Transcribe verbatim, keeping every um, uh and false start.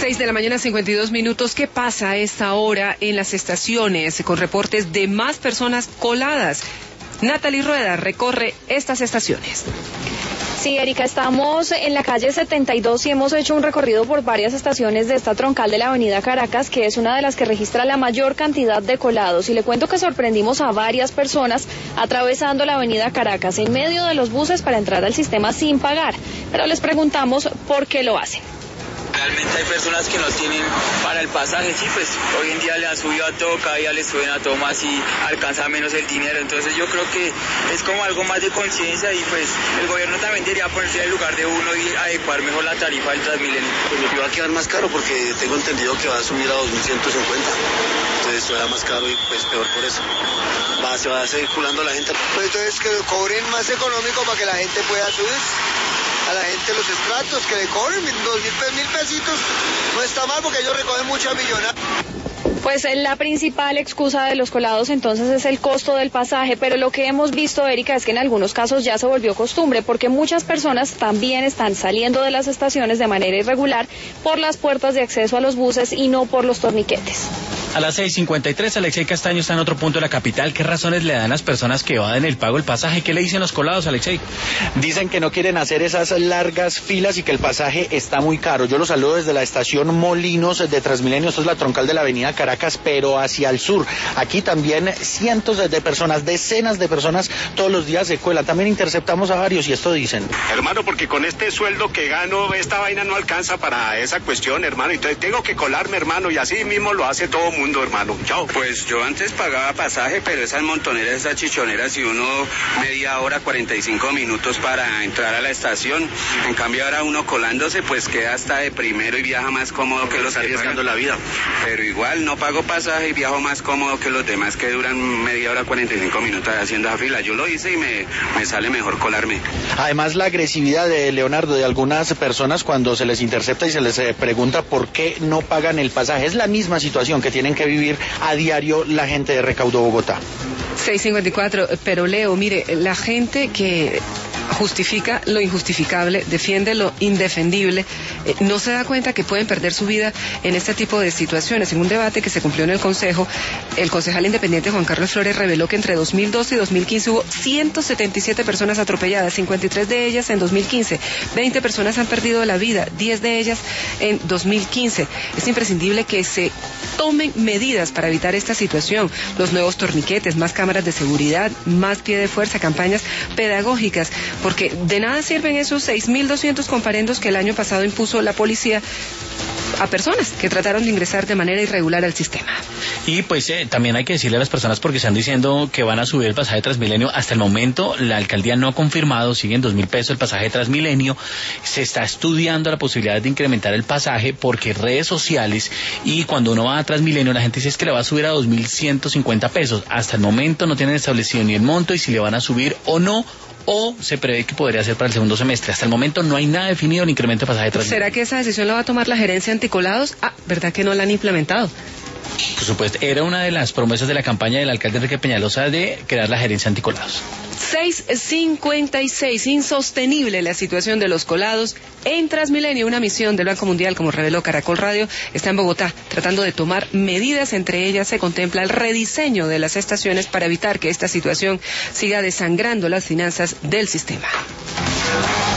seis de la mañana, cincuenta y dos minutos. ¿Qué pasa a esta hora en las estaciones con reportes de más personas coladas? Natalie Rueda recorre estas estaciones. Sí, Erika, estamos en la calle setenta y dos y hemos hecho un recorrido por varias estaciones de esta troncal de la avenida Caracas, que es una de las que registra la mayor cantidad de colados. Y le cuento que sorprendimos a varias personas atravesando la avenida Caracas en medio de los buses para entrar al sistema sin pagar. Pero les preguntamos por qué lo hacen. Realmente hay personas que no tienen para el pasaje, sí, pues hoy en día le han subido a todo, cada día le suben a todo más y alcanza menos el dinero, entonces yo creo que es como algo más de conciencia y pues el gobierno también debería ponerse en el lugar de uno y adecuar mejor la tarifa del Transmilenio. Pues va a quedar más caro porque tengo entendido que va a subir a dos mil ciento cincuenta, entonces esto era más caro y pues peor por eso. Va, se va circulando la gente. Pues entonces que cobren más económico para que la gente pueda subir. A la gente los estratos, que le cobren dos mil, mil pesitos, no está mal porque ellos recogen mucha millonada. Pues la principal excusa de los colados entonces es el costo del pasaje, pero lo que hemos visto, Erika, es que en algunos casos ya se volvió costumbre, porque muchas personas también están saliendo de las estaciones de manera irregular por las puertas de acceso a los buses y no por los torniquetes. A las seis cincuenta y tres, Alexei Castaño está en otro punto de la capital. ¿Qué razones le dan las personas que evaden el pago del pasaje? ¿Qué le dicen los colados, Alexei? Dicen que no quieren hacer esas largas filas y que el pasaje está muy caro. Yo los saludo desde la estación Molinos de Transmilenio. Esto es la troncal de la avenida Caracas, pero hacia el sur. Aquí también cientos de personas, decenas de personas todos los días se cuelan. También interceptamos a varios y esto dicen. Hermano, porque con este sueldo que gano, esta vaina no alcanza para esa cuestión, hermano. Entonces tengo que colarme, hermano, y así mismo lo hace todo mundo. Hermano, chao. Pues yo antes pagaba pasaje, pero esas montoneras, esas chichoneras, y uno media hora, cuarenta y cinco minutos para entrar a la estación. En cambio ahora uno colándose, pues queda hasta de primero y viaja más cómodo que los que arriesgando la vida. Pero igual no pago pasaje y viajo más cómodo que los demás que duran media hora, cuarenta y cinco minutos haciendo la fila. Yo lo hice y me, me sale mejor colarme. Además, la agresividad de Leonardo, de algunas personas cuando se les intercepta y se les eh, pregunta por qué no pagan el pasaje. Es la misma situación que tienen que vivir a diario la gente de Recaudo Bogotá. seis cincuenta y cuatro, pero Leo, mire, la gente que justifica lo injustificable, defiende lo indefendible, eh, no se da cuenta que pueden perder su vida en este tipo de situaciones. En un debate que se cumplió en el Consejo, el concejal independiente Juan Carlos Flores reveló que entre dos mil doce y dos mil quince hubo ciento setenta y siete personas atropelladas, cincuenta y tres de ellas en dos mil quince, veinte personas han perdido la vida, diez de ellas en dos mil quince. Es imprescindible que se tomen medidas para evitar esta situación, los nuevos torniquetes, más cámaras de seguridad, más pie de fuerza, campañas pedagógicas, porque de nada sirven esos seis mil doscientos comparendos que el año pasado impuso la policía a personas que trataron de ingresar de manera irregular al sistema. Y pues eh, también hay que decirle a las personas, porque están diciendo que van a subir el pasaje de Transmilenio. Hasta el momento la alcaldía no ha confirmado, sigue en dos mil pesos el pasaje de Transmilenio. Se está estudiando la posibilidad de incrementar el pasaje porque redes sociales y cuando uno va a Transmilenio la gente dice es que le va a subir a dos mil ciento cincuenta pesos. Hasta el momento no tienen establecido ni el monto y si le van a subir o no, o se prevé que podría ser para el segundo semestre. Hasta el momento no hay nada definido ni incremento de pasaje de Transmilenio. ¿Será que esa decisión la va a tomar la gerencia anticolados? Ah, ¿verdad que no la han implementado? Por supuesto, era una de las promesas de la campaña del alcalde Enrique Peñalosa de crear la gerencia anticolados. seis cincuenta y seis, insostenible la situación de los colados en Transmilenio. Una misión del Banco Mundial, como reveló Caracol Radio, está en Bogotá tratando de tomar medidas. Entre ellas se contempla el rediseño de las estaciones para evitar que esta situación siga desangrando las finanzas del sistema.